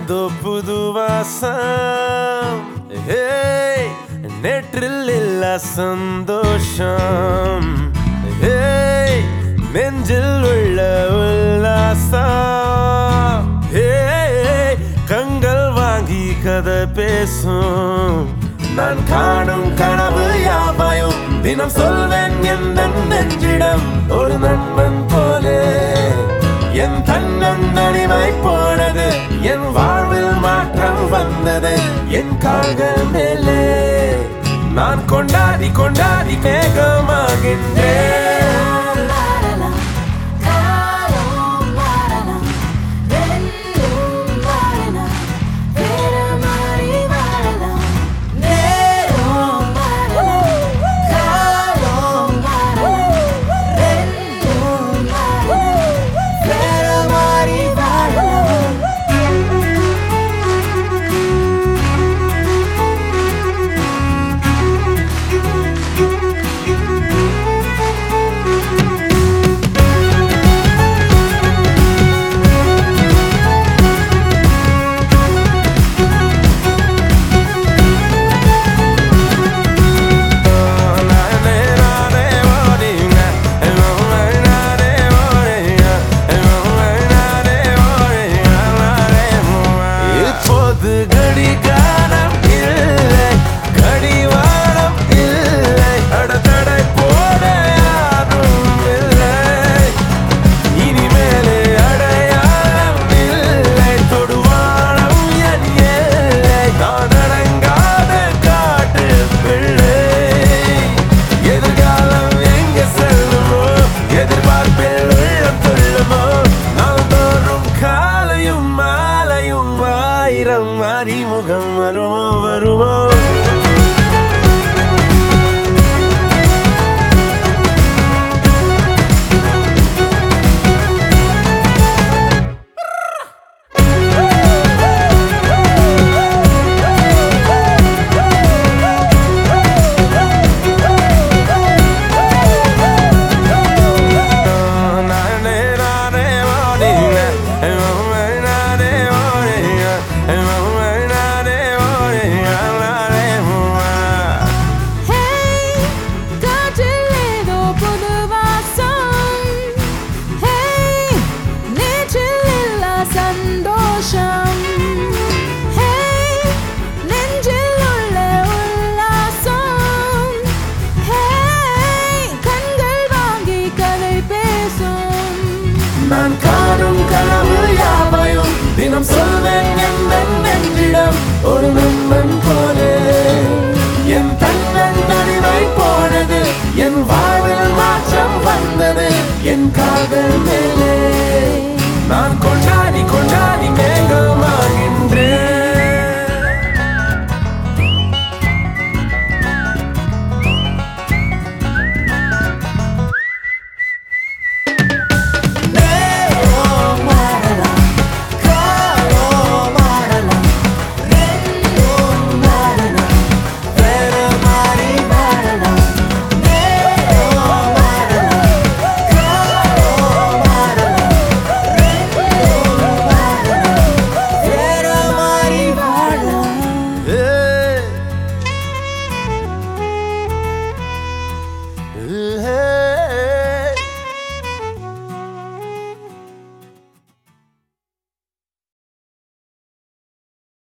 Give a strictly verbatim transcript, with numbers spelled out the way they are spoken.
ஏதோ புது வாசம் நேற்றில் இல்ல சந்தோஷம் நெஞ்சில் உள்ள உல்லாசம் கண்கள் வாங்கி கதை பேசும் நான் காணும் கனவு யாவையும் தினம் சொல்வேன் எந்த நெஞ்சிடம் ஒரு நண்பன் போலே என் தன்னன் தனிமை போனது என் வாழ்வில் மாற்றம் வந்தது என் கால்கள் மேலே நான் கொண்டாடி கொண்டாடி மேகமாகின்றேன் அறிமுகம் வருமோ வருமோ நான் காணும் கனவு யாவையும் தினம் சொல்வேன் எந்த நெஞ்சிடம் ஒரு நண்பன் போலே என் தன்னன் தனிமை போனது என் வாழ்வில் மாற்றம் வந்தது என் காதல் மேலே நான் கொண்டாடி கொண்டாடி மேகம்